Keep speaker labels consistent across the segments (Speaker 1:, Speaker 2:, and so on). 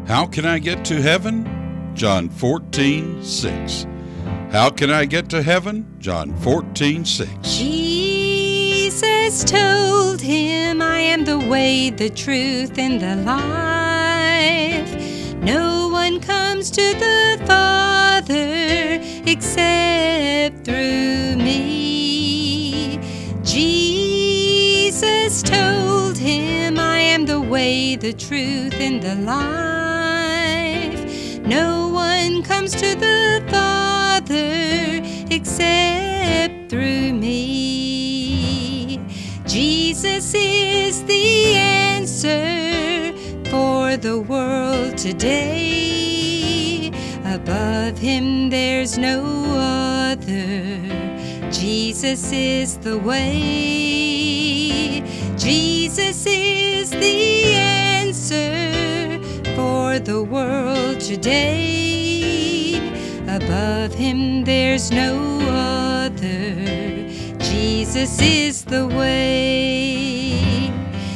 Speaker 1: How can I get to heaven? John 14:6. How can I get to heaven? John 14:6.
Speaker 2: Jesus told him, I am the way, the truth, and the life. No one comes to the Father except through me. Jesus told him, I am the way, the truth, and the life. No one comes to the Father except through me. Jesus is the answer for the world today. Above him there's no other. Jesus is the way. Jesus is the answer for the world today. Above him there's no other. Jesus is the way.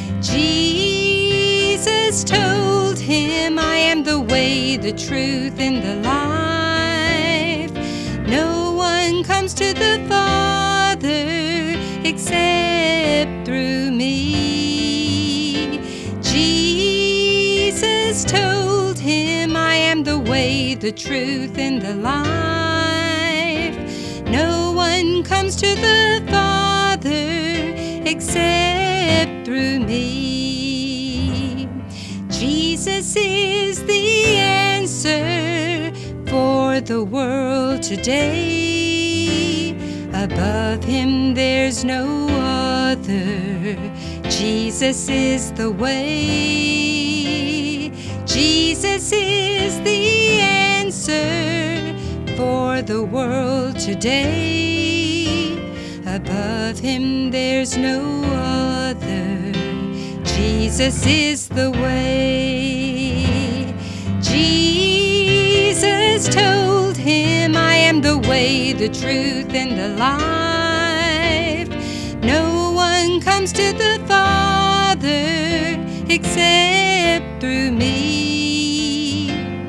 Speaker 2: Jesus told him, I am the way, the truth, and the life. No one comes to the Father except through me. Jesus told him, I am the way, the truth, and the life. No one comes to the Father except through me. Jesus is the answer for the world today. Above him there's no other. Jesus is the way. Jesus is the answer for the world today. Above him there's no other. Jesus is the way. Jesus told him, I am the way, the truth, and the life. No one comes to the Father except through me.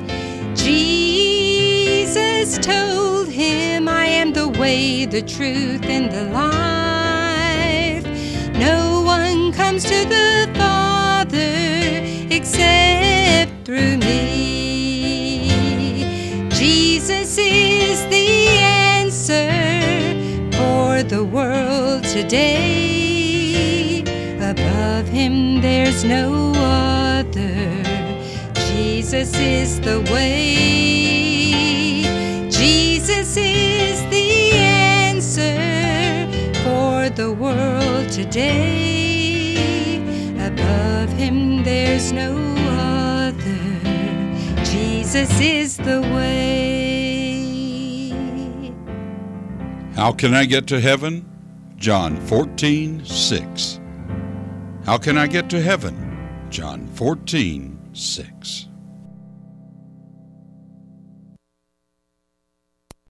Speaker 2: Jesus told him, I am the way, the truth, and the life. No one comes to the Father except through me. Jesus is the answer for the world today. Above him there's no other. Jesus is the way. Jesus is the answer for the world today. Above him there's no other. Jesus is the way.
Speaker 1: How can I get to heaven? John 14:6. How can I get to heaven? John 14:6.